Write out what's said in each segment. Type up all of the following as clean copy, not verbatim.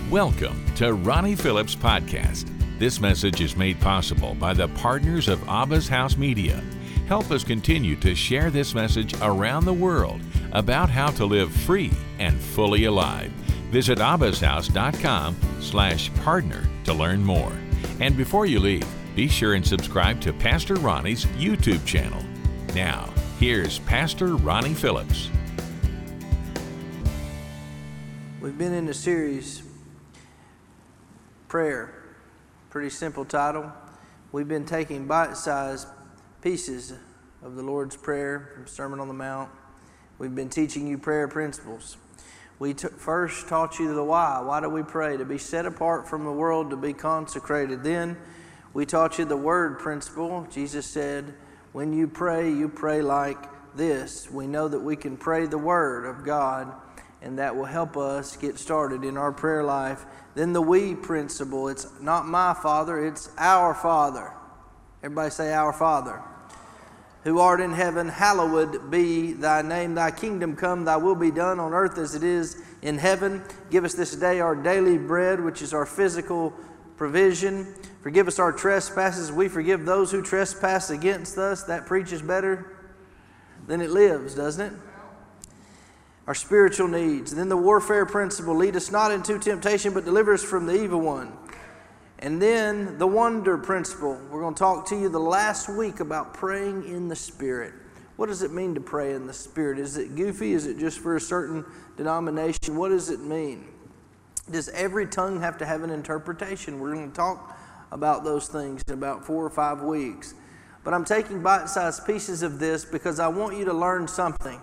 Welcome to Ronnie Phillips Podcast. This message is made possible by the partners of Abba's House Media. Help us continue to share this message around the world about how to live free and fully alive. Visit abbashouse.com/partner to learn more. And before you leave, be sure and subscribe to Pastor Ronnie's YouTube channel. Now, here's Pastor Ronnie Phillips. We've been in a series, Prayer. Pretty simple title. We've been taking bite-sized pieces of the Lord's Prayer from Sermon on the Mount. We've been teaching you prayer principles. We first taught you the why. Why do we pray? To be set apart from the world, to be consecrated. Then we taught you the word principle. Jesus said, when you pray like this. We know that we can pray the word of God, and that will help us get started in our prayer life. Then the we principle. It's not my Father, it's our Father. Everybody say, our Father. Who art in heaven, hallowed be thy name. Thy kingdom come, thy will be done on earth as it is in heaven. Give us this day our daily bread, which is our physical provision. Forgive us our trespasses. We forgive those who trespass against us. That preaches better than it lives, doesn't it? Our spiritual needs. Then the warfare principle. Lead us not into temptation, but deliver us from the evil one. And then the wonder principle. We're going to talk to you the last week about praying in the Spirit. What does it mean to pray in the Spirit? Is it goofy? Is it just for a certain denomination? What does it mean? Does every tongue have to have an interpretation? We're going to talk about those things in about 4 or 5 weeks. But I'm taking bite-sized pieces of this because I want you to learn something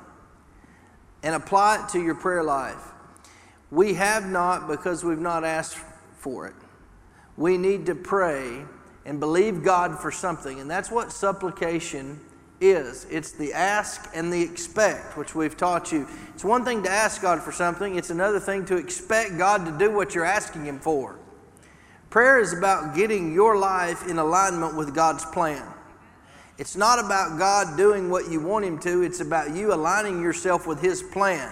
and apply it to your prayer life. We have not because we've not asked for it. We need to pray and believe God for something. And that's what supplication is. It's the ask and the expect, which we've taught you. It's one thing to ask God for something. It's another thing to expect God to do what you're asking Him for. Prayer is about getting your life in alignment with God's plan. It's not about God doing what you want Him to. It's about you aligning yourself with His plan.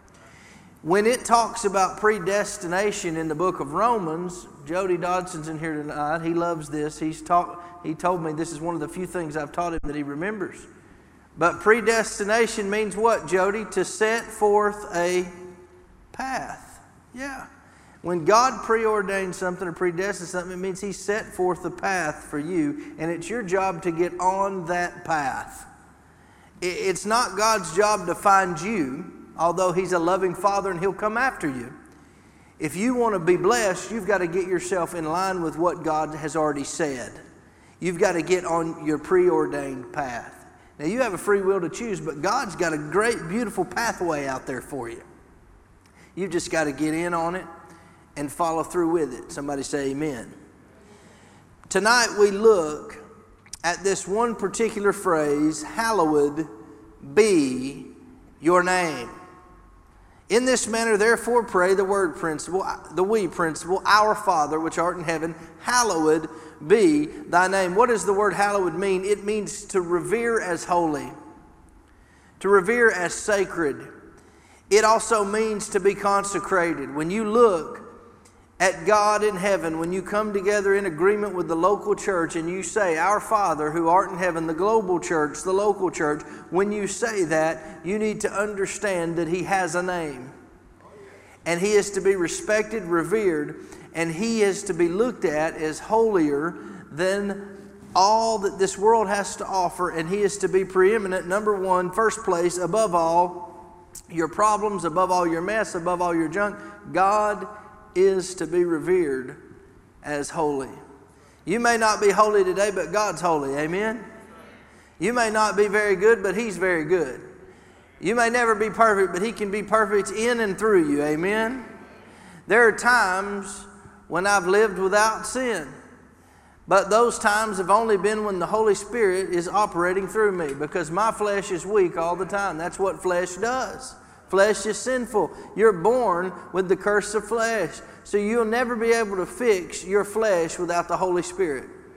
When it talks about predestination in the book of Romans, Jody Dodson's in here tonight. He loves this. He told me this is one of the few things I've taught him that he remembers. But predestination means what, Jody? To set forth a path. Yeah. When God preordains something or predestines something, it means He set forth a path for you, and it's your job to get on that path. It's not God's job to find you, although He's a loving Father and He'll come after you. If you want to be blessed, you've got to get yourself in line with what God has already said. You've got to get on your preordained path. Now, you have a free will to choose, but God's got a great, beautiful pathway out there for you. You've just got to get in on it and follow through with it. Somebody say amen. Tonight we look at this one particular phrase, hallowed be your name. In this manner, therefore, pray, the word principle, the we principle, our Father, which art in heaven, hallowed be thy name. What does the word hallowed mean? It means to revere as holy, to revere as sacred. It also means to be consecrated. When you look at God in heaven, when you come together in agreement with the local church and you say, our Father who art in heaven, the global church, the local church, when you say that, you need to understand that He has a name. And He is to be respected, revered, and He is to be looked at as holier than all that this world has to offer, and He is to be preeminent, number one, first place, above all your problems, above all your mess, above all your junk. God is to be revered as holy. You may not be holy today, but God's holy. Amen? You may not be very good, but He's very good. You may never be perfect, but He can be perfect in and through you. Amen? There are times when I've lived without sin, but those times have only been when the Holy Spirit is operating through me, because my flesh is weak all the time. That's what flesh does. Flesh is sinful. You're born with the curse of flesh. So you'll never be able to fix your flesh without the Holy Spirit.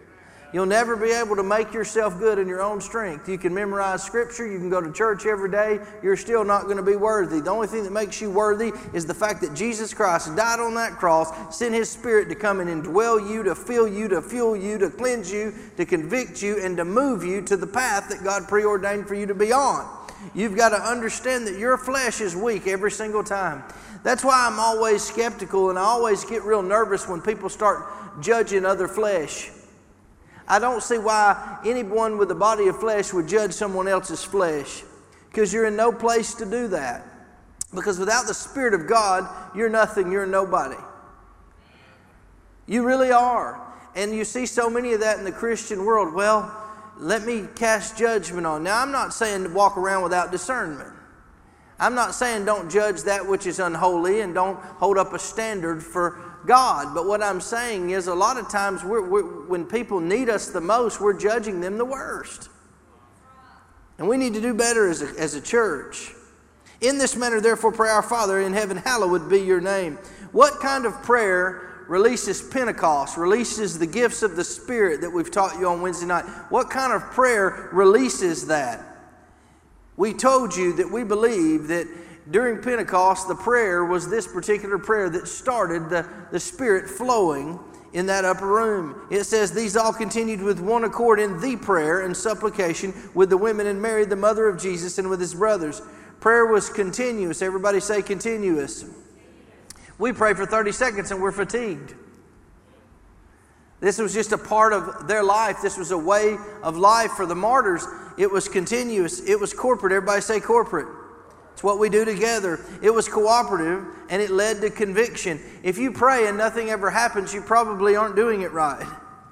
You'll never be able to make yourself good in your own strength. You can memorize Scripture, you can go to church every day, you're still not going to be worthy. The only thing that makes you worthy is the fact that Jesus Christ died on that cross, sent His Spirit to come and indwell you, to fill you, to fuel you, to cleanse you, to convict you, and to move you to the path that God preordained for you to be on. You've got to understand that your flesh is weak every single time. That's why I'm always skeptical and I always get real nervous when people start judging other flesh. I don't see why anyone with a body of flesh would judge someone else's flesh, because you're in no place to do that. Because without the Spirit of God, you're nothing, you're nobody. You really are. And you see so many of that in the Christian world. Well, let me cast judgment on. Now, I'm not saying to walk around without discernment. I'm not saying don't judge that which is unholy and don't hold up a standard for God. But what I'm saying is a lot of times when people need us the most, we're judging them the worst. And we need to do better as a church. In this manner, therefore, pray, Our Father in heaven, hallowed be your name. What kind of prayer releases Pentecost, releases the gifts of the Spirit that we've taught you on Wednesday night? What kind of prayer releases that? We told you that we believe that during Pentecost, the prayer was this particular prayer that started the Spirit flowing in that upper room. It says, these all continued with one accord in the prayer and supplication with the women and Mary, the mother of Jesus, and with his brothers. Prayer was continuous. Everybody say continuous. We pray for 30 seconds and we're fatigued. This was just a part of their life. This was a way of life for the martyrs. It was continuous. It was corporate. Everybody say corporate. It's what we do together. It was cooperative, and it led to conviction. If you pray and nothing ever happens, you probably aren't doing it right.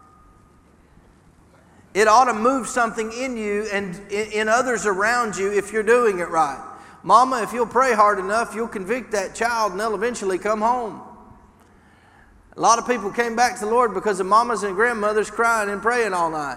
It ought to move something in you and in others around you if you're doing it right. Mama, if you'll pray hard enough, you'll convict that child and they'll eventually come home. A lot of people came back to the Lord because of mamas and grandmothers crying and praying all night.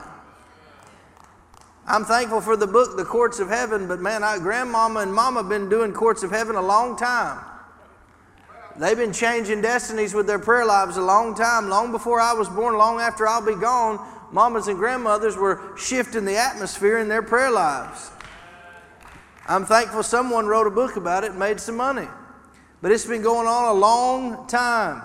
I'm thankful for the book, The Courts of Heaven, but man, grandmama and mama have been doing Courts of Heaven a long time. They've been changing destinies with their prayer lives a long time. Long before I was born, long after I'll be gone, mamas and grandmothers were shifting the atmosphere in their prayer lives. I'm thankful someone wrote a book about it and made some money. But it's been going on a long time.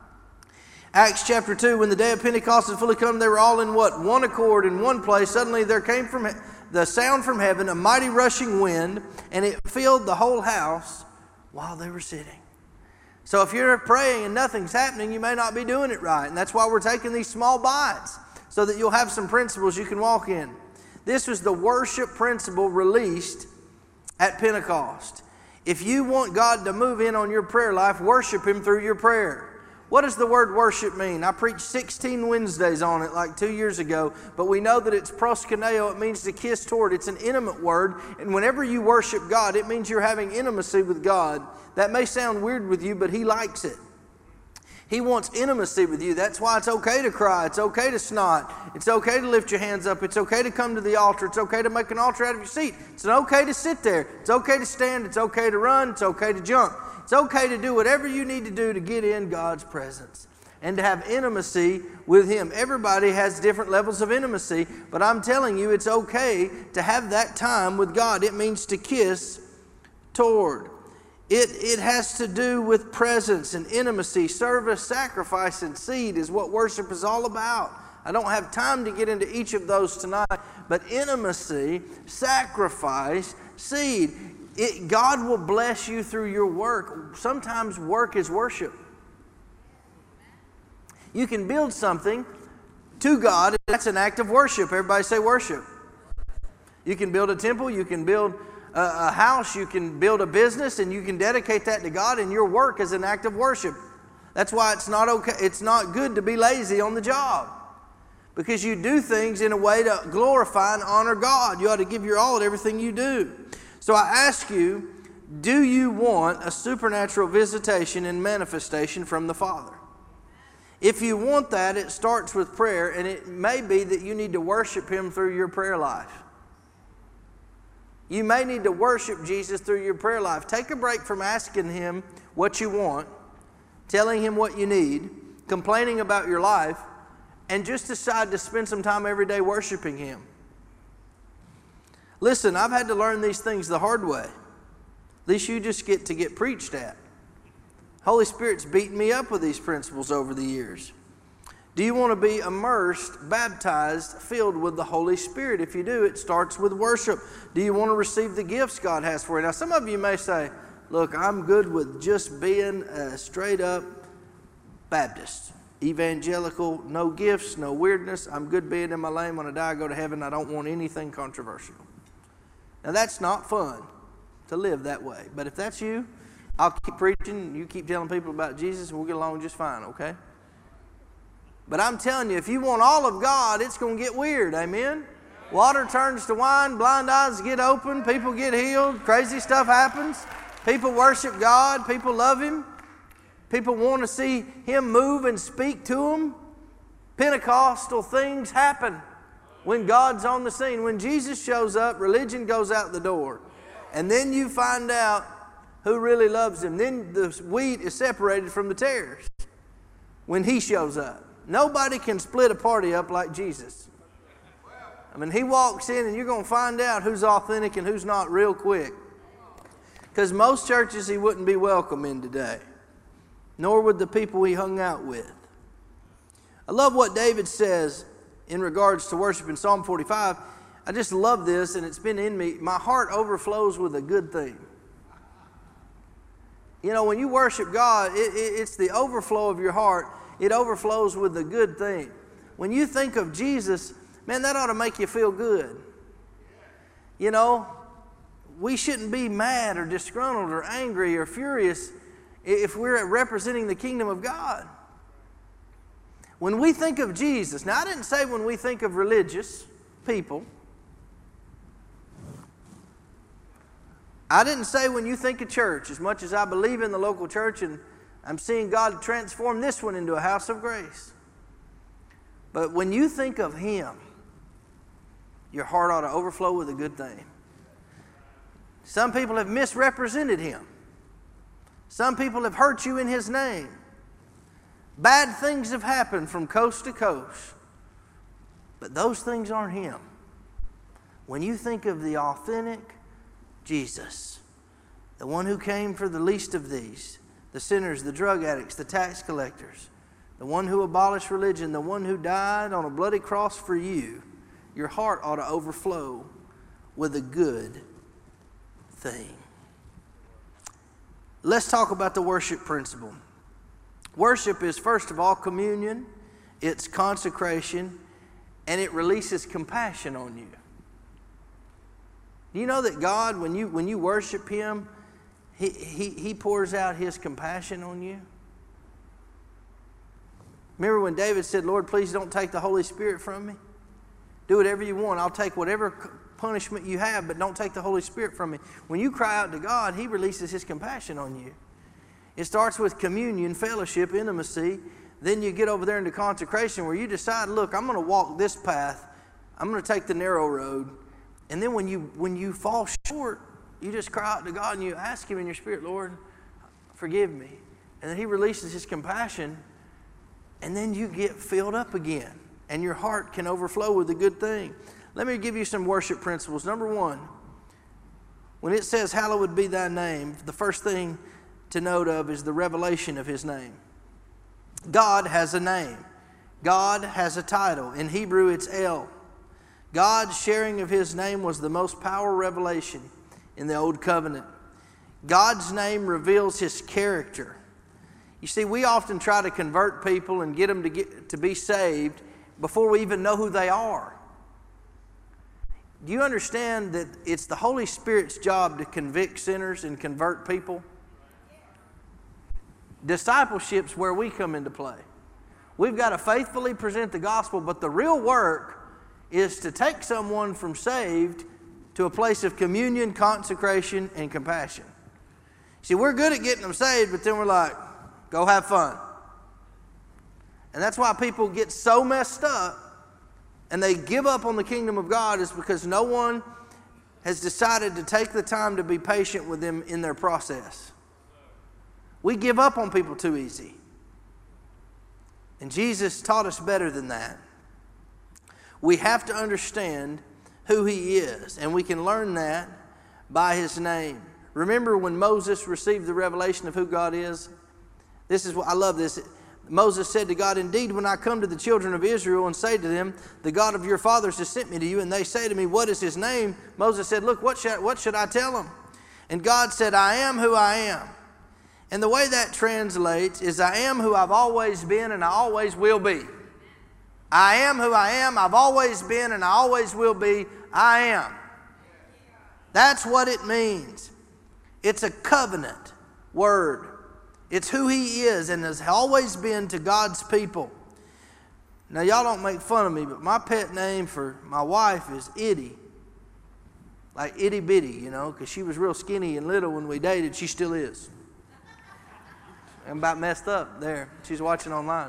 Acts chapter 2, when the day of Pentecost had fully come, they were all in what? One accord in one place. Suddenly there came from the sound from heaven, a mighty rushing wind, and it filled the whole house while they were sitting. So if you're praying and nothing's happening, you may not be doing it right. And that's why we're taking these small bites, so that you'll have some principles you can walk in. This was the worship principle released at Pentecost. If you want God to move in on your prayer life, worship Him through your prayer. What does the word worship mean? I preached 16 Wednesdays on it like 2 years ago, but we know that it's proskuneo. It means to kiss toward. It's an intimate word, and whenever you worship God, it means you're having intimacy with God. That may sound weird with you, but He likes it. He wants intimacy with you. That's why it's okay to cry. It's okay to snot. It's okay to lift your hands up. It's okay to come to the altar. It's okay to make an altar out of your seat. It's okay to sit there. It's okay to stand. It's okay to run. It's okay to jump. It's okay to do whatever you need to do to get in God's presence and to have intimacy with Him. Everybody has different levels of intimacy, but I'm telling you, it's okay to have that time with God. It means to kiss toward. It has to do with presence and intimacy. Service, sacrifice, and seed is what worship is all about. I don't have time to get into each of those tonight, but intimacy, sacrifice, seed. God will bless you through your work. Sometimes work is worship. You can build something to God, and that's an act of worship. Everybody say worship. You can build a temple, you can build a house, you can build a business, and you can dedicate that to God, and your work is an act of worship. That's why it's not okay. It's not good to be lazy on the job, because you do things in a way to glorify and honor God. You ought to give your all at everything you do. So I ask you, do you want a supernatural visitation and manifestation from the Father? If you want that, it starts with prayer, and it may be that you need to worship Him through your prayer life. You may need to worship Jesus through your prayer life. Take a break from asking Him what you want, telling Him what you need, complaining about your life, and just decide to spend some time every day worshiping Him. Listen, I've had to learn these things the hard way. At least you just get to get preached at. Holy Spirit's beaten me up with these principles over the years. Do you want to be immersed, baptized, filled with the Holy Spirit? If you do, it starts with worship. Do you want to receive the gifts God has for you? Now, some of you may say, look, I'm good with just being a straight up Baptist, evangelical, no gifts, no weirdness. I'm good being in my lane. When I die, I go to heaven. I don't want anything controversial. Now, that's not fun to live that way. But if that's you, I'll keep preaching. You keep telling people about Jesus, and we'll get along just fine, okay? But I'm telling you, if you want all of God, it's going to get weird, amen? Water turns to wine, blind eyes get open, people get healed, crazy stuff happens. People worship God, people love Him. People want to see Him move and speak to them. Pentecostal things happen when God's on the scene. When Jesus shows up, religion goes out the door. And then you find out who really loves Him. Then the wheat is separated from the tares when He shows up. Nobody can split a party up like Jesus. I mean, He walks in and you're going to find out who's authentic and who's not real quick. Because most churches He wouldn't be welcome in today. Nor would the people He hung out with. I love what David says in regards to worship in Psalm 45. I just love this, and it's been in me. My heart overflows with a good thing. You know, when you worship God, it's the overflow of your heart. It overflows with a good thing. When you think of Jesus, man, that ought to make you feel good. You know, we shouldn't be mad or disgruntled or angry or furious if we're representing the kingdom of God. When we think of Jesus, now I didn't say when we think of religious people. I didn't say when you think of church, as much as I believe in the local church and I'm seeing God transform this one into a house of grace. But when you think of Him, your heart ought to overflow with a good thing. Some people have misrepresented Him. Some people have hurt you in His name. Bad things have happened from coast to coast. But those things aren't Him. When you think of the authentic Jesus, the one who came for the least of these, the sinners, the drug addicts, the tax collectors, the one who abolished religion, the one who died on a bloody cross for you, your heart ought to overflow with a good thing. Let's talk about the worship principle. Worship is, first of all, communion, it's consecration, and it releases compassion on you. Do you know that God, when you worship Him, He pours out His compassion on you? Remember when David said, Lord, please don't take the Holy Spirit from me? Do whatever you want. I'll take whatever punishment you have, but don't take the Holy Spirit from me. When you cry out to God, He releases His compassion on you. It starts with communion, fellowship, intimacy. Then you get over there into consecration where you decide, look, I'm going to walk this path. I'm going to take the narrow road. And then when you fall short, you just cry out to God and you ask Him in your spirit, Lord, forgive me. And then He releases His compassion, and then you get filled up again, and your heart can overflow with a good thing. Let me give you some worship principles. Number one, when it says, hallowed be thy name, the first thing to note of is the revelation of His name. God has a name. God has a title. In Hebrew, it's El. God's sharing of His name was the most powerful revelation in the Old Covenant. God's name reveals His character. You see, we often try to convert people and get them to be saved before we even know who they are. Do you understand that it's the Holy Spirit's job to convict sinners and convert people? Discipleship's where we come into play. We've got to faithfully present the gospel, but the real work is to take someone from saved to a place of communion, consecration, and compassion. See, we're good at getting them saved, but then we're like, go have fun. And that's why people get so messed up and they give up on the kingdom of God, is because no one has decided to take the time to be patient with them in their process. We give up on people too easy. And Jesus taught us better than that. We have to understand who He is, and we can learn that by His name. Remember when Moses received the revelation of who God is? This is what I love this. Moses said to God, "Indeed, when I come to the children of Israel and say to them, the God of your fathers has sent me to you, and they say to me, what is His name?" Moses said, "Look, what should I tell them?" And God said, "I am who I am." And the way that translates is, I am who I've always been and I always will be. I am who I am, I've always been and I always will be. I am. That's what it means. It's a covenant word. It's who He is and has always been to God's people. Now, y'all don't make fun of me, but my pet name for my wife is Itty. Like itty bitty, you know, because she was real skinny and little when we dated. She still is. I'm about messed up there. She's watching online.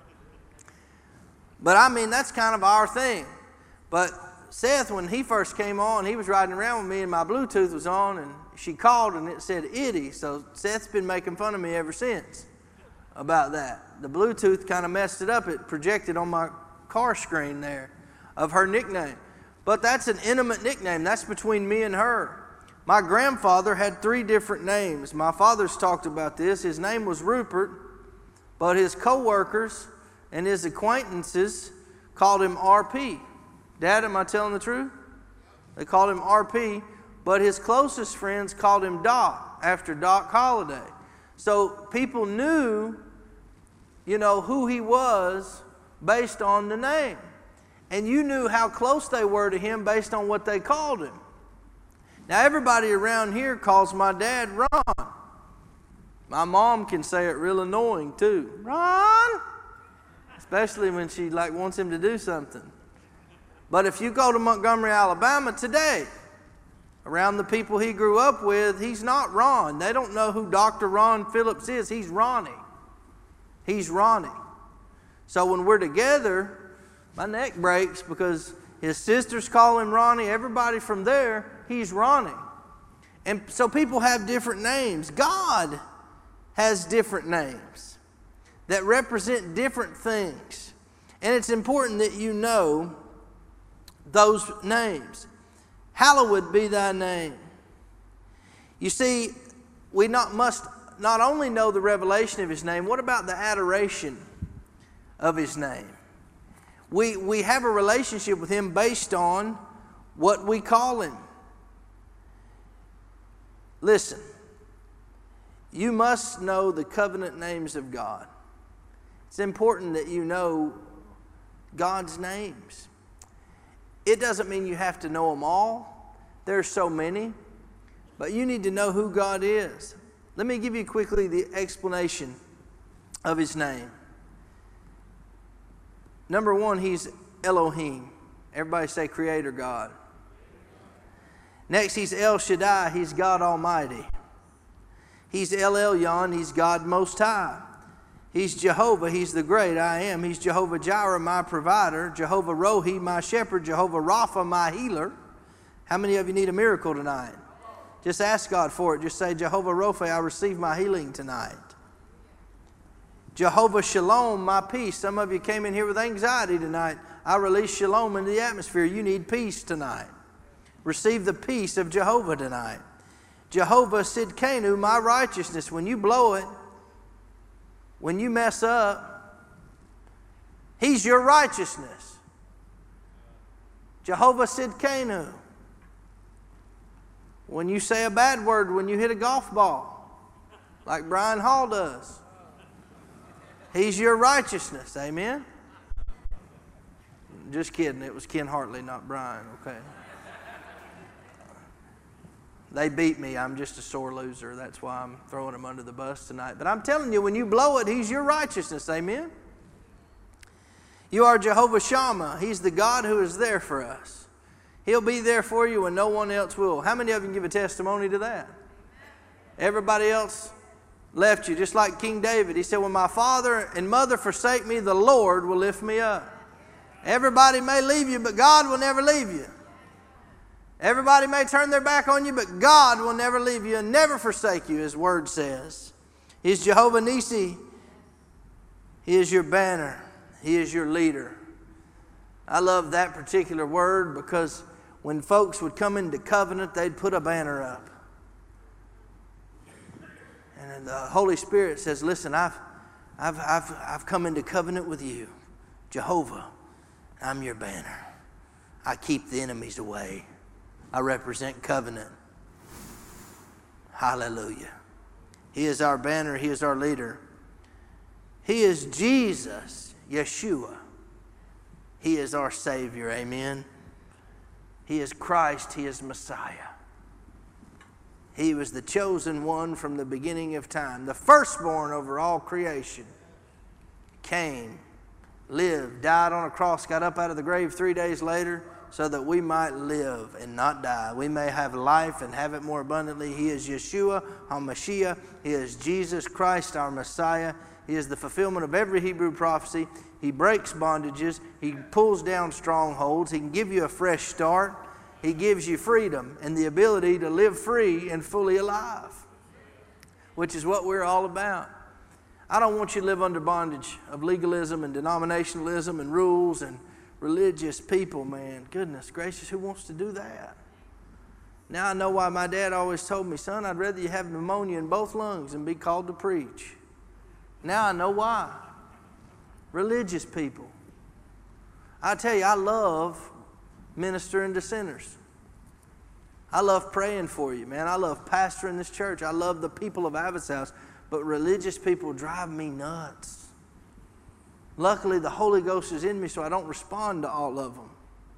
But I mean, that's kind of our thing. But Seth, when he first came on, he was riding around with me and my Bluetooth was on, and she called and it said Itty. So Seth's been making fun of me ever since about that. The Bluetooth kind of messed it up. It projected on my car screen there of her nickname. But that's an intimate nickname. That's between me and her. My grandfather had 3 different names. My father's talked about this. His name was Rupert, but his co-workers and his acquaintances called him RP. Dad, am I telling the truth? They called him RP, but his closest friends called him Doc, after Doc Holliday. So people knew, you know, who he was based on the name. And you knew how close they were to him based on what they called him. Now, everybody around here calls my dad Ron. My mom can say it real annoying too. Ron! Especially when she wants him to do something. But if you go to Montgomery, Alabama today, around the people he grew up with, he's not Ron. They don't know who Dr. Ron Phillips is. He's Ronnie. He's Ronnie. So when we're together, my neck breaks because his sisters call him Ronnie. Everybody from there, he's Ronnie. And so people have different names. God has different names that represent different things. And it's important that you know those names. Hallowed be thy name. You see, we must not only know the revelation of His name, what about the adoration of His name? We have a relationship with Him based on what we call Him. Listen, you must know the covenant names of God. It's important that you know God's names. It doesn't mean you have to know them all. There's so many. But you need to know who God is. Let me give you quickly the explanation of His name. Number 1, He's Elohim. Everybody say Creator God. Next, He's El Shaddai. He's God Almighty. He's El Elyon. He's God Most High. He's Jehovah. He's the great I am. He's Jehovah Jireh, my provider. Jehovah Rohi, my shepherd. Jehovah Rapha, my healer. How many of you need a miracle tonight? Just ask God for it. Just say, Jehovah Rapha, I receive my healing tonight. Jehovah Shalom, my peace. Some of you came in here with anxiety tonight. I release shalom into the atmosphere. You need peace tonight. Receive the peace of Jehovah tonight. Jehovah Sidkenu, my righteousness. When you blow it, when you mess up, He's your righteousness. Jehovah Sidkenu. When you say a bad word, when you hit a golf ball, like Brian Hall does, He's your righteousness. Amen? Just kidding. It was Ken Hartley, not Brian. Okay. They beat me. I'm just a sore loser. That's why I'm throwing him under the bus tonight. But I'm telling you, when you blow it, He's your righteousness. Amen? You are Jehovah Shammah. He's the God who is there for us. He'll be there for you when no one else will. How many of you can give a testimony to that? Everybody else left you, just like King David. He said, when my father and mother forsake me, the Lord will lift me up. Everybody may leave you, but God will never leave you. Everybody may turn their back on you, but God will never leave you and never forsake you, His word says. He's Jehovah Nissi. He is your banner. He is your leader. I love that particular word because when folks would come into covenant, they'd put a banner up. And the Holy Spirit says, listen, I've come into covenant with you. Jehovah, I'm your banner. I keep the enemies away. I represent covenant. Hallelujah. He is our banner. He is our leader. He is Jesus, Yeshua. He is our Savior. Amen. He is Christ. He is Messiah. He was the chosen one from the beginning of time, the firstborn over all creation. Came, lived, died on a cross, got up out of the grave 3 days later so that we might live and not die. We may have life and have it more abundantly. He is Yeshua HaMashiach. He is Jesus Christ, our Messiah. He is the fulfillment of every Hebrew prophecy. He breaks bondages. He pulls down strongholds. He can give you a fresh start. He gives you freedom and the ability to live free and fully alive, which is what we're all about. I don't want you to live under bondage of legalism and denominationalism and rules and religious people, man. Goodness gracious, who wants to do that? Now I know why my dad always told me, son, I'd rather you have pneumonia in both lungs and be called to preach. Now I know why. Religious people. I tell you, I love ministering to sinners. I love praying for you, man. I love pastoring this church. I love the people of Abbot's House. But religious people drive me nuts. Luckily, the Holy Ghost is in me, so I don't respond to all of them.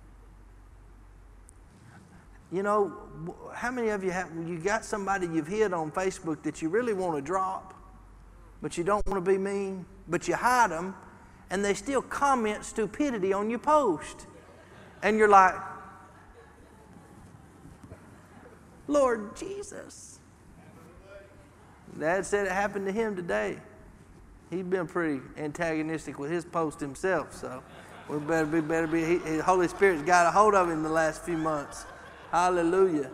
You know, how many of you you got somebody you've hid on Facebook that you really want to drop, but you don't want to be mean, but you hide them, and they still comment stupidity on your post. And you're like, Lord Jesus. Dad said it happened to him today. He's been pretty antagonistic with his post himself, so we better be. The Holy Spirit's got a hold of him the last few months. Hallelujah.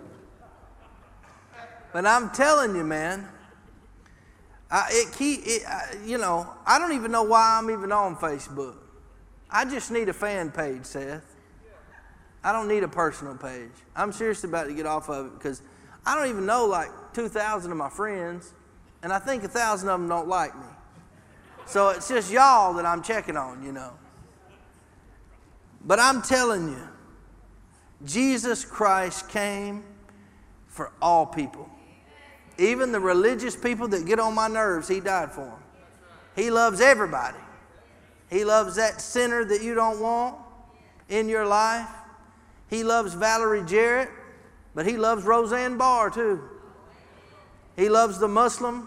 But I'm telling you, man, I don't even know why I'm even on Facebook. I just need a fan page, Seth. I don't need a personal page. I'm seriously about to get off of it because I don't even know like 2,000 of my friends, and I think 1,000 of them don't like me. So it's just y'all that I'm checking on, you know. But I'm telling you, Jesus Christ came for all people. Even the religious people that get on my nerves, He died for them. He loves everybody. He loves that sinner that you don't want in your life. He loves Valerie Jarrett, but He loves Roseanne Barr too. He loves the Muslim.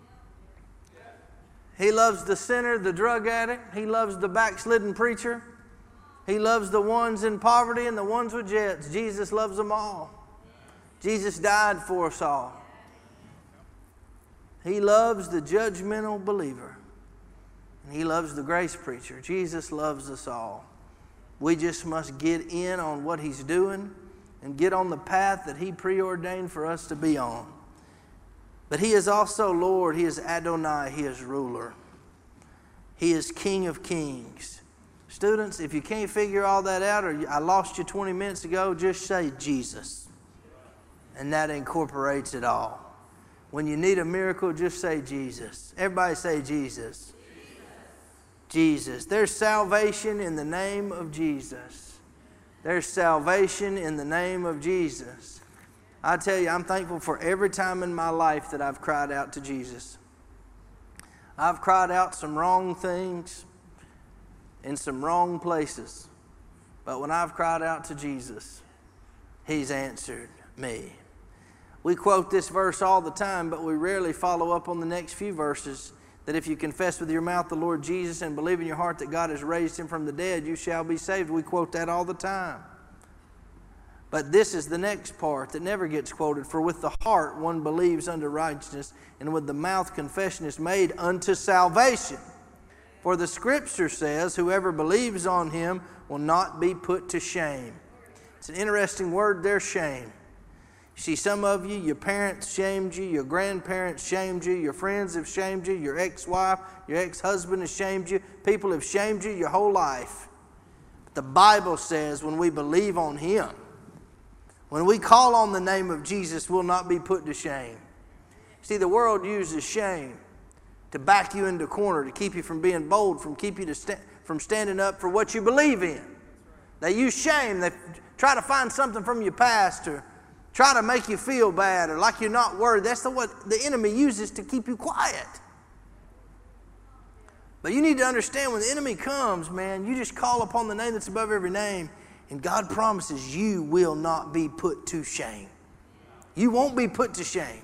He loves the sinner, the drug addict. He loves the backslidden preacher. He loves the ones in poverty and the ones with jets. Jesus loves them all. Jesus died for us all. He loves the judgmental believer. And He loves the grace preacher. Jesus loves us all. We just must get in on what He's doing and get on the path that He preordained for us to be on. But He is also Lord. He is Adonai. He is ruler. He is King of kings. Students, if you can't figure all that out, or I lost you 20 minutes ago, just say Jesus. And that incorporates it all. When you need a miracle, just say Jesus. Everybody say Jesus. Jesus. There's salvation in the name of Jesus. There's salvation in the name of Jesus. I tell you, I'm thankful for every time in my life that I've cried out to Jesus. I've cried out some wrong things in some wrong places. But when I've cried out to Jesus, He's answered me. We quote this verse all the time, but we rarely follow up on the next few verses. That if you confess with your mouth the Lord Jesus and believe in your heart that God has raised Him from the dead, you shall be saved. We quote that all the time. But this is the next part that never gets quoted. For with the heart one believes unto righteousness, and with the mouth confession is made unto salvation. For the Scripture says, whoever believes on Him will not be put to shame. It's an interesting word there, shame. See, some of you, your parents shamed you, your grandparents shamed you, your friends have shamed you, your ex-wife, your ex-husband has shamed you. People have shamed you your whole life. But the Bible says when we believe on Him, when we call on the name of Jesus, we'll not be put to shame. See, the world uses shame to back you into a corner, to keep you from being bold, from keep you from standing up for what you believe in. They use shame. They try to find something from your past to try to make you feel bad or like you're not worthy. That's what the enemy uses to keep you quiet. But you need to understand, when the enemy comes, man, you just call upon the name that's above every name, and God promises you will not be put to shame. You won't be put to shame.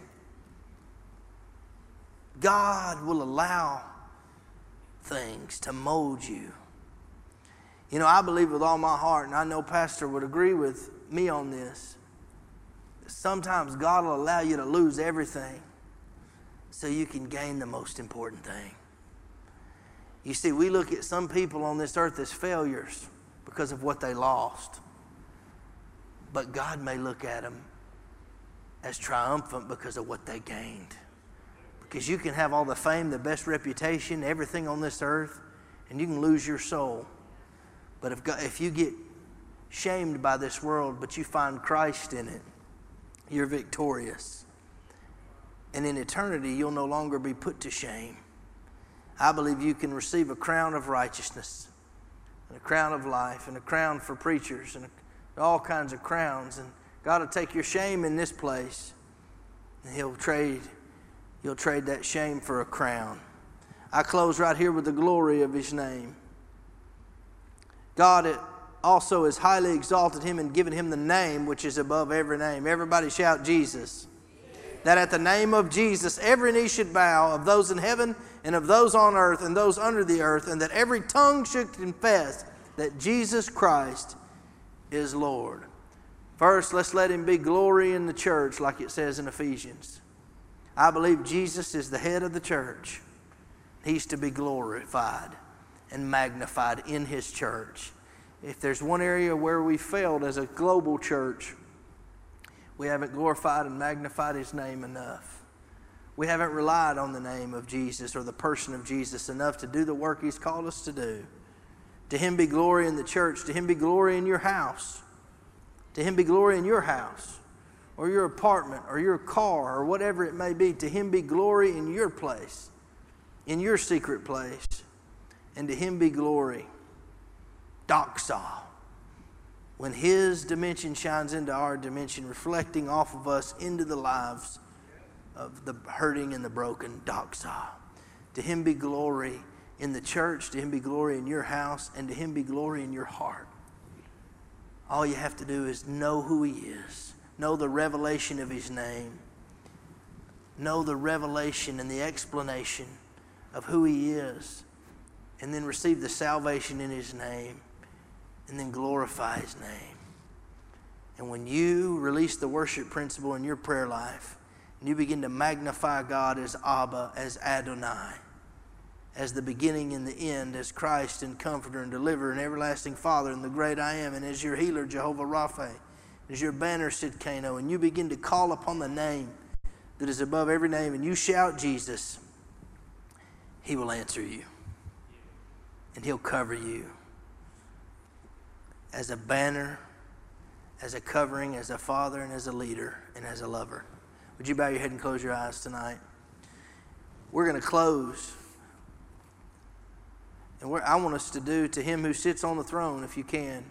God will allow things to mold you. You know, I believe with all my heart, and I know Pastor would agree with me on this, sometimes God will allow you to lose everything so you can gain the most important thing. You see, we look at some people on this earth as failures because of what they lost. But God may look at them as triumphant because of what they gained. Because you can have all the fame, the best reputation, everything on this earth, and you can lose your soul. But if you get shamed by this world, but you find Christ in it, you're victorious. And in eternity, you'll no longer be put to shame. I believe you can receive a crown of righteousness, and a crown of life, and a crown for preachers, and all kinds of crowns. And God will take your shame in this place, and You'll trade that shame for a crown. I close right here with the glory of His name. God also has highly exalted Him and given Him the name which is above every name. Everybody shout Jesus. That at the name of Jesus every knee should bow, of those in heaven and of those on earth and those under the earth, and that every tongue should confess that Jesus Christ is Lord. First, let's let Him be glory in the church, like it says in Ephesians. I believe Jesus is the head of the church. He's to be glorified and magnified in His church. If there's one area where we failed as a global church, we haven't glorified and magnified His name enough. We haven't relied on the name of Jesus or the person of Jesus enough to do the work He's called us to do. To Him be glory in the church. To Him be glory in your house. To Him be glory in your house or your apartment or your car or whatever it may be. To Him be glory in your place, in your secret place. And to Him be glory. Doxa. When His dimension shines into our dimension, reflecting off of us into the lives of the hurting and the broken. Doxa. To Him be glory in the church. To Him be glory in your house. And to Him be glory in your heart. All you have to do is know who He is. Know the revelation of His name. Know the revelation and the explanation of who He is. And then receive the salvation in His name. And then glorify His name. And when you release the worship principle in your prayer life, and you begin to magnify God as Abba, as Adonai, as the beginning and the end, as Christ and Comforter and Deliverer and Everlasting Father and the Great I Am, and as your Healer, Jehovah Rapha, as your banner, Sidkeno, and you begin to call upon the name that is above every name, and you shout Jesus, He will answer you. And He'll cover you as a banner, as a covering, as a father, and as a leader, and as a lover. Would you bow your head and close your eyes tonight? We're going to close. And I want us to do to Him who sits on the throne, if you can.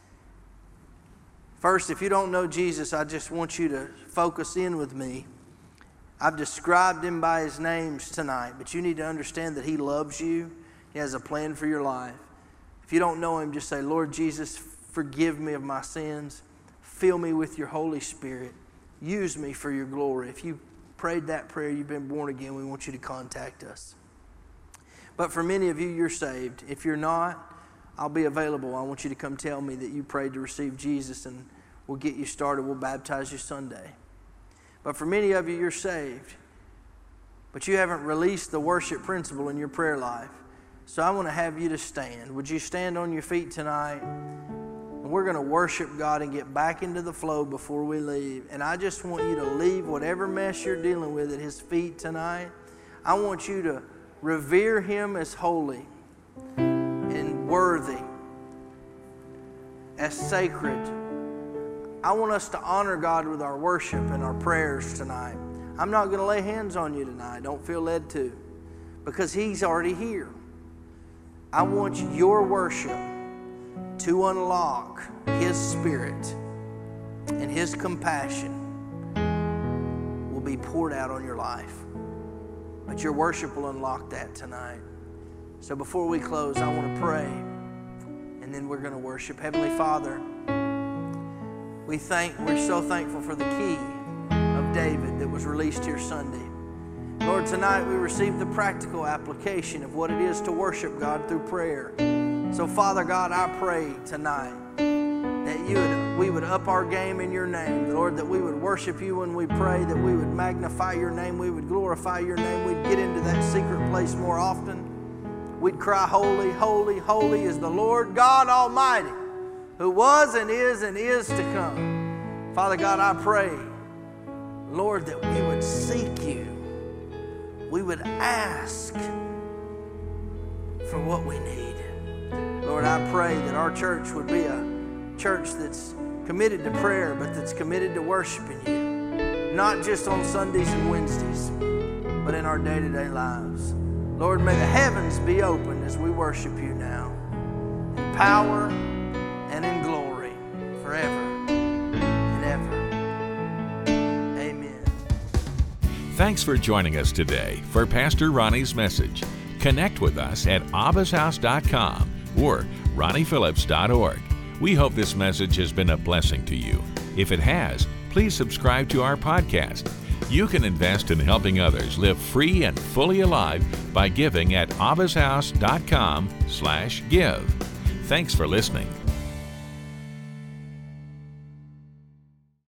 First, if you don't know Jesus, I just want you to focus in with me. I've described Him by His names tonight, but you need to understand that He loves you. He has a plan for your life. If you don't know Him, just say, Lord Jesus, forgive me of my sins. Fill me with your Holy Spirit. Use me for your glory. If you prayed that prayer, you've been born again, we want you to contact us. But for many of you, you're saved. If you're not, I'll be available. I want you to come tell me that you prayed to receive Jesus, and we'll get you started. We'll baptize you Sunday. But for many of you, you're saved, but you haven't released the worship principle in your prayer life. So I want to have you to stand. Would you stand on your feet tonight? And we're going to worship God and get back into the flow before we leave. And I just want you to leave whatever mess you're dealing with at His feet tonight. I want you to revere Him as holy and worthy, as sacred. I want us to honor God with our worship and our prayers tonight. I'm not going to lay hands on you tonight. Don't feel led to, because He's already here. I want your worship to unlock His Spirit, and His compassion will be poured out on your life. But your worship will unlock that tonight. So before we close, I want to pray, and then we're going to worship. Heavenly Father, we're so thankful for the key of David that was released here Sunday. Lord, tonight we receive the practical application of what it is to worship God through prayer. So Father God, I pray tonight that we would up our game in your name. Lord, that we would worship you when we pray, that we would magnify your name, we would glorify your name, we'd get into that secret place more often. We'd cry, holy, holy, holy is the Lord God Almighty, who was and is to come. Father God, I pray, Lord, that we would seek you. We would ask for what we need. Lord, I pray that our church would be a church that's committed to prayer, but that's committed to worshiping you, not just on Sundays and Wednesdays, but in our day-to-day lives. Lord, may the heavens be opened as we worship you now, in power and in glory, forever and ever. Amen. Thanks for joining us today for Pastor Ronnie's message. Connect with us at abbashouse.com or ronniephillips.org. We hope this message has been a blessing to you. If it has, please subscribe to our podcast. You can invest in helping others live free and fully alive by giving at abbashouse.com/give. Thanks for listening.